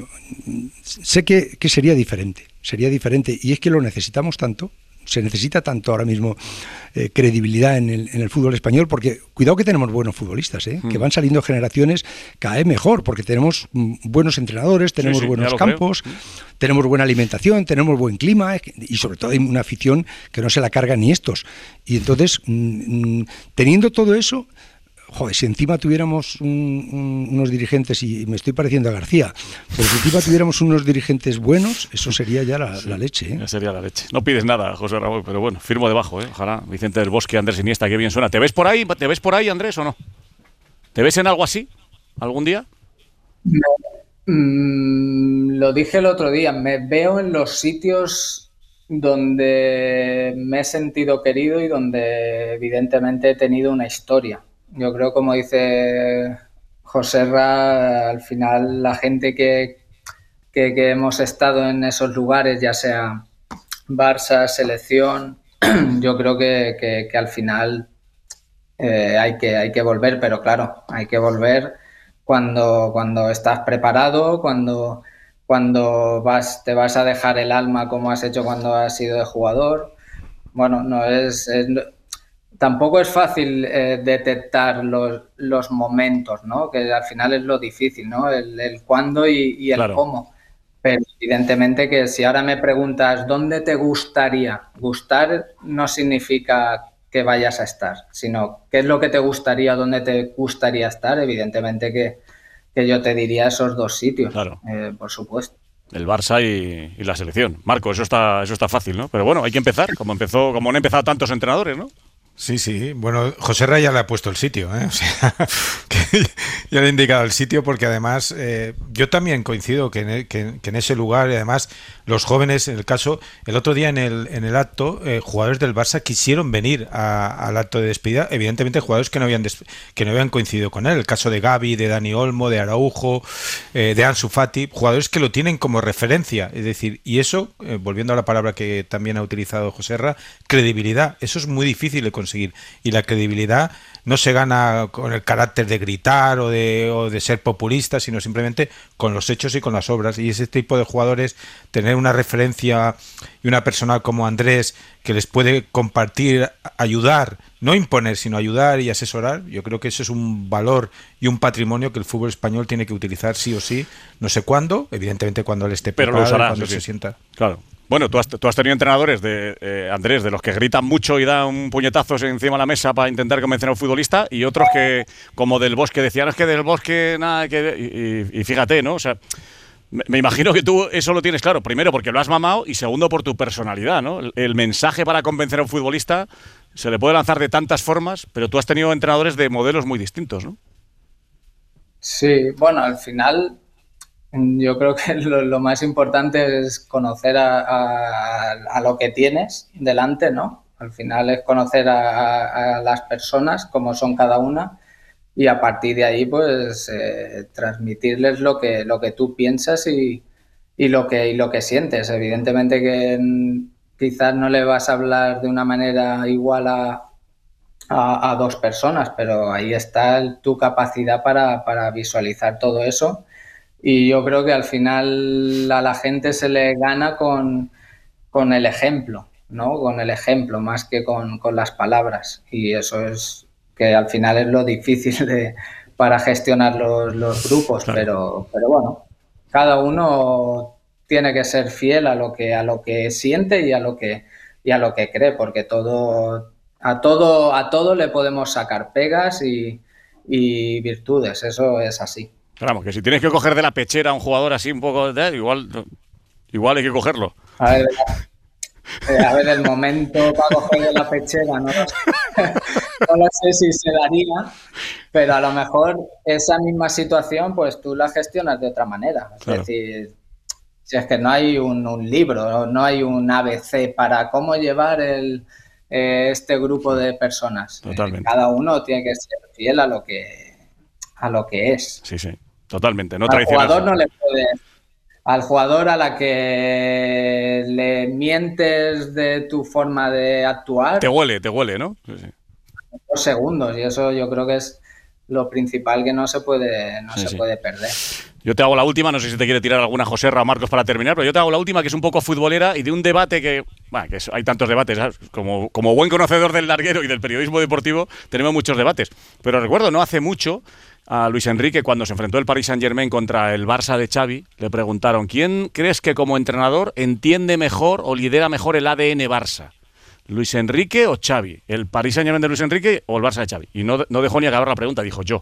sé que, que sería diferente. Sería diferente, y es que lo necesitamos tanto, se necesita tanto ahora mismo eh, credibilidad en el, en el fútbol español, porque cuidado que tenemos buenos futbolistas, ¿eh? mm. que van saliendo generaciones cada vez mejor, porque tenemos buenos entrenadores, tenemos sí, sí, buenos campos, creo. tenemos buena alimentación, tenemos buen clima, y sobre todo hay una afición que no se la cargan ni estos. Y entonces, mm, teniendo todo eso... Joder, si encima tuviéramos un, un, unos dirigentes, y me estoy pareciendo a García, pero si encima tuviéramos unos dirigentes buenos, eso sería ya la, sí, la leche, ¿eh? Sería la leche. No pides nada, José Ramón, pero bueno, firmo debajo, ¿eh? Ojalá. Vicente del Bosque, Andrés Iniesta, qué bien suena. ¿Te ves por ahí, te ves por ahí, Andrés, o no? ¿Te ves en algo así? ¿Algún día? Me, Mm, lo dije el otro día, me veo en los sitios donde me he sentido querido y donde evidentemente he tenido una historia. Yo creo, como dice Joserra, al final la gente que, que, que hemos estado en esos lugares, ya sea Barça, selección, yo creo que, que, que al final eh, hay que, hay que volver, pero claro, hay que volver cuando, cuando estás preparado, cuando, cuando vas, te vas a dejar el alma como has hecho cuando has sido de jugador. Bueno, no es... es tampoco es fácil eh, detectar los, los momentos, ¿no? Que al final es lo difícil, ¿no? El, el cuándo y, y el Claro. cómo. Pero evidentemente que si ahora me preguntas ¿dónde te gustaría? Gustar no significa que vayas a estar, sino qué es lo que te gustaría, dónde te gustaría estar. Evidentemente que, que yo te diría esos dos sitios, Claro. eh, por supuesto. El Barça y, y la selección. Marco, eso está, eso está fácil, ¿no? Pero bueno, hay que empezar, como empezó, como han empezado tantos entrenadores, ¿no? Sí, sí. Bueno, Joserra ya le ha puesto el sitio, ¿eh? O sea, que ya le he indicado el sitio porque además eh, yo también coincido que en, el, que, que en ese lugar, y además los jóvenes, en el caso, el otro día en el, en el acto, eh, jugadores del Barça quisieron venir a, al acto de despedida, evidentemente jugadores que no habían des, que no habían coincidido con él, el caso de Gavi, de Dani Olmo, de Araujo, eh, de Ansu Fati, jugadores que lo tienen como referencia, es decir, y eso, eh, volviendo a la palabra que también ha utilizado Joserra, credibilidad, eso es muy difícil de conseguir. Y la credibilidad no se gana con el carácter de gritar o de, o de ser populista, sino simplemente con los hechos y con las obras. Y ese tipo de jugadores, tener una referencia y una persona como Andrés que les puede compartir, ayudar, no imponer, sino ayudar y asesorar, yo creo que eso es un valor y un patrimonio que el fútbol español tiene que utilizar sí o sí, no sé cuándo, evidentemente cuando él esté preparado, Pero lo usará, cuando sí, se sí. sienta. Claro. Bueno, tú has, tú has tenido entrenadores, de eh, Andrés, de los que gritan mucho y dan puñetazos encima de la mesa para intentar convencer a un futbolista, y otros que, como del Bosque, decían, es que del Bosque nada que ver. Y, y, y fíjate, ¿no? O sea, me, me imagino que tú eso lo tienes claro, primero porque lo has mamado y segundo por tu personalidad, ¿no? El, el mensaje para convencer a un futbolista se le puede lanzar de tantas formas, pero tú has tenido entrenadores de modelos muy distintos, ¿no? Sí, bueno, al final yo creo que lo, lo más importante es conocer a, a, a lo que tienes delante, ¿no? Al final es conocer a, a, a las personas, cómo son cada una, y a partir de ahí, pues, eh, transmitirles lo que, lo que tú piensas y, y, lo que, y lo que sientes. Evidentemente que mm, quizás no le vas a hablar de una manera igual a, a, a dos personas, pero ahí está el, tu capacidad para, para visualizar todo eso. Y yo creo que al final a la gente se le gana con, con el ejemplo, ¿no? Con el ejemplo más que con, con las palabras. Y eso es que al final es lo difícil de, para gestionar los, los grupos. Claro. Pero, pero bueno, cada uno tiene que ser fiel a lo que, a lo que siente y a lo que, y a lo que cree, porque todo, a, todo, a todo le podemos sacar pegas y, y virtudes. Eso es así. Vamos, que si tienes que coger de la pechera a un jugador así un poco, de, igual, igual hay que cogerlo. A ver, eh, a ver el momento para coger de la pechera, no lo, sé, no lo sé si se daría, pero a lo mejor esa misma situación, pues tú la gestionas de otra manera. Es claro. decir, si es que no hay un, un libro, no hay un A B C para cómo llevar el, eh, este grupo de personas. Totalmente. Eh, cada uno tiene que ser fiel a lo que, a lo que es. Sí, sí. Totalmente, no al jugador no le puede, al jugador a la que le mientes de tu forma de actuar. Te huele, te huele, ¿no? Sí, sí. Dos segundos, y eso yo creo que es lo principal que no se puede, no sí, se sí. puede perder. Yo te hago la última, no sé si te quiere tirar alguna Joserra o Marcos para terminar, pero yo te hago la última, que es un poco futbolera y de un debate que, bueno, que es, hay tantos debates, ¿sabes? Como, como buen conocedor del larguero y del periodismo deportivo, tenemos muchos debates. Pero recuerdo, no hace mucho, a Luis Enrique, cuando se enfrentó el Paris Saint-Germain contra el Barça de Xavi, le preguntaron, ¿quién crees que como entrenador entiende mejor o lidera mejor el A D N Barça? ¿Luis Enrique o Xavi? ¿El Paris Saint-Germain de Luis Enrique o el Barça de Xavi? Y no, no dejó ni acabar la pregunta, dijo yo.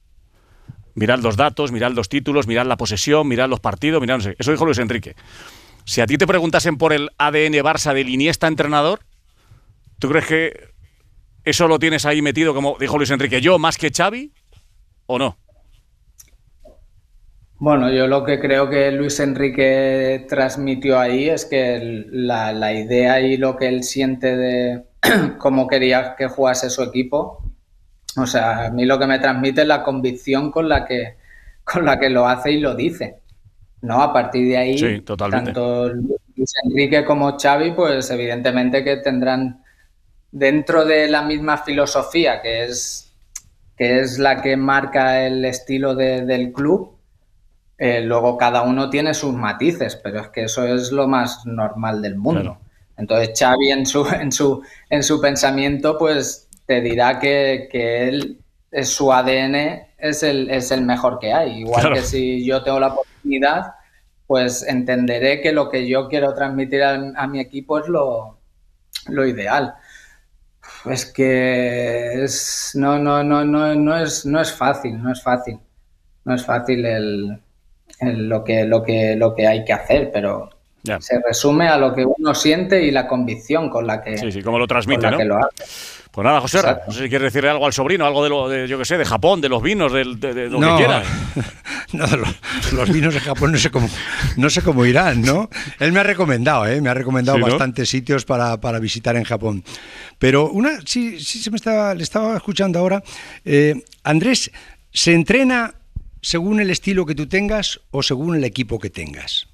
Mirad los datos, mirad los títulos, mirad la posesión, mirad los partidos, mirad no sé. Eso dijo Luis Enrique. Si a ti te preguntasen por el A D N Barça del Iniesta entrenador, ¿tú crees que eso lo tienes ahí metido, como dijo Luis Enrique, yo más que Xavi o no? Bueno, yo lo que creo que Luis Enrique transmitió ahí es que la, la idea y lo que él siente de cómo quería que jugase su equipo, o sea, a mí lo que me transmite es la convicción con la que, con la que lo hace y lo dice, ¿no? A partir de ahí, sí, totalmente. Tanto Luis Enrique como Xavi, pues evidentemente que tendrán dentro de la misma filosofía, que es, que es la que marca el estilo de, del club. Eh, luego cada uno tiene sus matices, pero es que eso es lo más normal del mundo. Claro. Entonces Xavi en su, en su, en su pensamiento pues te dirá que, que él, es su A D N es el, es el mejor que hay. Igual claro. que si yo tengo la oportunidad, pues entenderé que lo que yo quiero transmitir a, a mi equipo es lo, lo ideal. Es que es, no, no, no, no, no, es, no es fácil, no es fácil. No es fácil el... lo que lo que lo que hay que hacer, pero yeah. se resume a lo que uno siente y la convicción con la que sí sí cómo lo transmite, ¿no? Que lo hace. Pues nada, José, no sé si quieres decirle algo al sobrino, algo de lo de yo que sé, de Japón, de los vinos, de, de, de lo no, que quieras. No, los, los vinos de Japón no sé cómo no sé cómo irán, ¿no? Él me ha recomendado, ¿eh? Me ha recomendado ¿sí, bastantes no? sitios para, para visitar en Japón. Pero una sí sí se me estaba le estaba escuchando ahora. Eh, Andrés, ¿se entrena según el estilo que tú tengas o según el equipo que tengas?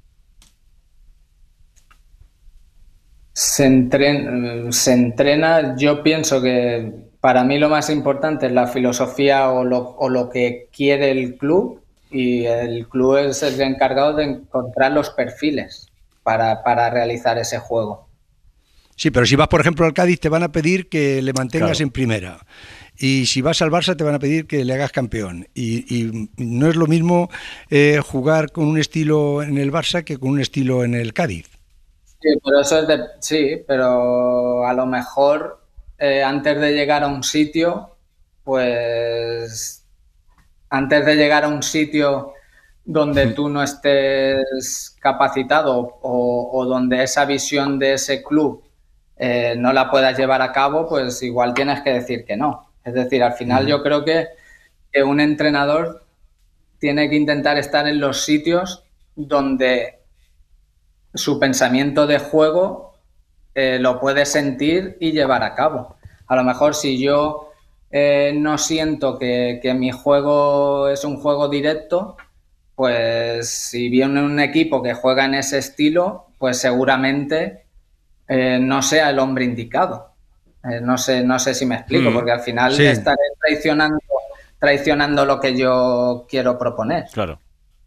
Se entrena, se entrena, yo pienso que para mí lo más importante es la filosofía o lo, o lo que quiere el club, y el club es el encargado de encontrar los perfiles para, para realizar ese juego. Sí, pero si vas, por ejemplo, al Cádiz te van a pedir que le mantengas claro. en primera. Y si vas al Barça te van a pedir que le hagas campeón. Y, y no es lo mismo eh, jugar con un estilo en el Barça que con un estilo en el Cádiz. Sí, pero eso es de, sí, pero a lo mejor eh, antes de llegar a un sitio, pues antes de llegar a un sitio donde tú no estés capacitado o, o donde esa visión de ese club eh, no la puedas llevar a cabo, pues igual tienes que decir que no. Es decir, al final yo creo que, que un entrenador tiene que intentar estar en los sitios donde su pensamiento de juego eh, lo puede sentir y llevar a cabo. A lo mejor si yo eh, no siento que, que mi juego es un juego directo, pues si viene un equipo que juega en ese estilo, pues seguramente eh, no sea el hombre indicado. Eh, no sé, no sé si me explico, mm, porque al final sí. estaré traicionando, traicionando lo que yo quiero proponer. Claro.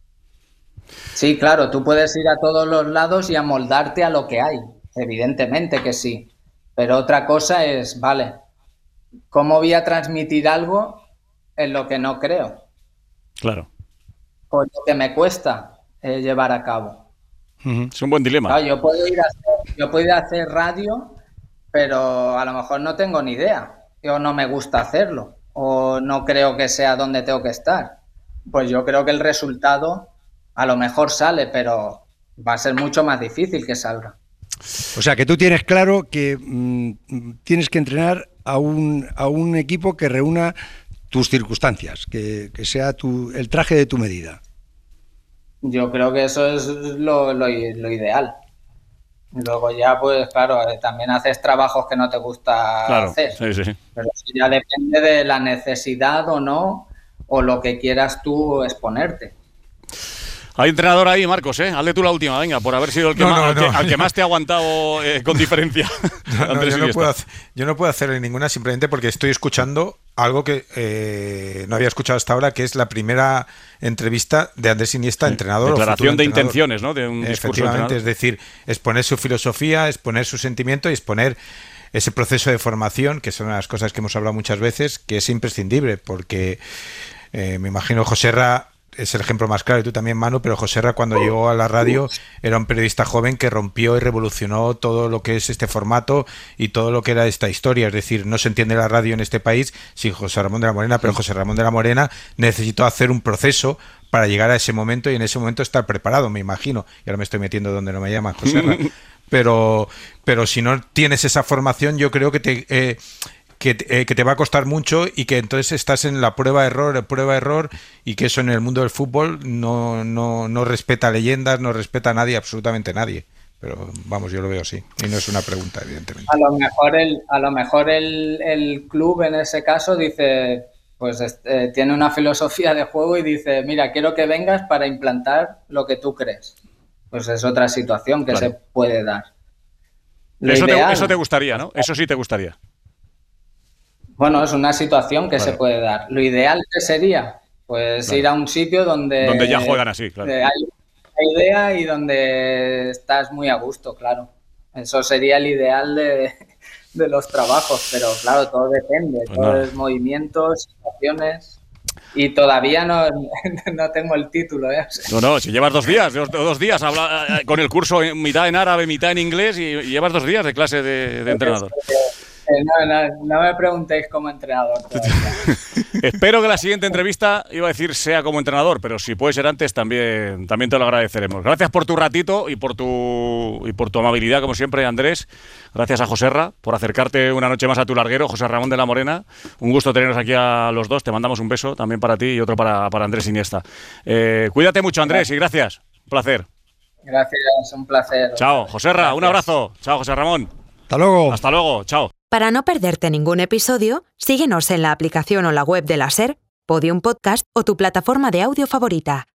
Sí, claro, tú puedes ir a todos los lados y amoldarte a lo que hay, evidentemente que sí. Pero otra cosa es, vale, ¿cómo voy a transmitir algo en lo que no creo? Claro. O lo que me cuesta eh, llevar a cabo. Uh-huh. Es un buen dilema. Claro, yo puedo ir a hacer, yo puedo ir a hacer radio, pero a lo mejor no tengo ni idea. Yo no me gusta hacerlo. O no creo que sea donde tengo que estar. Pues yo creo que el resultado a lo mejor sale, pero va a ser mucho más difícil que salga. O sea, que tú tienes claro que mmm, tienes que entrenar a un, a un equipo que reúna tus circunstancias, que, que sea tu, el traje de tu medida. Yo creo que eso es lo, lo, lo ideal. Luego ya, pues claro, también haces trabajos que no te gusta claro, hacer. Sí, sí. Pero eso ya depende de la necesidad o no, o lo que quieras tú exponerte. Hay entrenador ahí, Marcos, ¿eh? Hazle tú la última, venga, por haber sido el que, no, más, no, al, que, no. al que más te ha aguantado eh, con diferencia. No, no, yo, no puedo hacer, yo no puedo hacerle ninguna simplemente porque estoy escuchando algo que eh, no había escuchado hasta ahora, que es la primera entrevista de Andrés Iniesta, sí, entrenador. Declaración de entrenador. intenciones, ¿no? De un Efectivamente, es decir, exponer su filosofía, exponer su sentimiento y exponer ese proceso de formación, que son las cosas que hemos hablado muchas veces, que es imprescindible, porque eh, me imagino Joserra es el ejemplo más claro, y tú también, Manu, pero Joserra cuando llegó a la radio era un periodista joven que rompió y revolucionó todo lo que es este formato y todo lo que era esta historia. Es decir, no se entiende la radio en este país sin José Ramón de la Morena, pero José Ramón de la Morena necesitó hacer un proceso para llegar a ese momento y en ese momento estar preparado, me imagino. Y ahora me estoy metiendo donde no me llaman, Joserra. Pero, pero si no tienes esa formación, yo creo que te... Eh, que, eh, que te va a costar mucho y que entonces estás en la prueba-error, prueba-error y que eso en el mundo del fútbol no, no, no respeta leyendas, no respeta a nadie, absolutamente nadie. Pero vamos, yo lo veo así y no es una pregunta, evidentemente. A lo mejor el, a lo mejor el, el club en ese caso dice, pues eh, tiene una filosofía de juego y dice, mira, quiero que vengas para implantar lo que tú crees. Pues es otra situación que claro. se puede dar. Eso te, eso te gustaría, ¿no? Eso sí te gustaría. Bueno, es una situación que claro. se puede dar. Lo ideal que sería, pues claro. ir a un sitio donde... Donde ya juegan así, claro. Hay una idea y donde estás muy a gusto, claro. Eso sería el ideal de, de los trabajos, pero claro, todo depende. Pues todo nada. Es movimientos, situaciones... Y todavía no, no tengo el título, ¿eh? No, no, si llevas dos días, dos, dos días habla, con el curso mitad en árabe, mitad en inglés y, y llevas dos días de clase de, de entrenador. No, no, no me preguntéis como entrenador. Espero que la siguiente entrevista, iba a decir, sea como entrenador, pero si puede ser antes, también, también te lo agradeceremos. Gracias por tu ratito y por tu, y por tu amabilidad, como siempre, Andrés. Gracias a Joserra por acercarte una noche más a tu larguero, José Ramón de la Morena. Un gusto teneros aquí a los dos. Te mandamos un beso también para ti y otro para, para Andrés Iniesta. Eh, cuídate mucho, Andrés, y gracias. Un placer. Gracias, un placer. Chao, Joserra, gracias. Un abrazo. Chao, José Ramón. Hasta luego. Hasta luego, chao. Para no perderte ningún episodio, síguenos en la aplicación o la web de la SER, Podium Podcast o tu plataforma de audio favorita.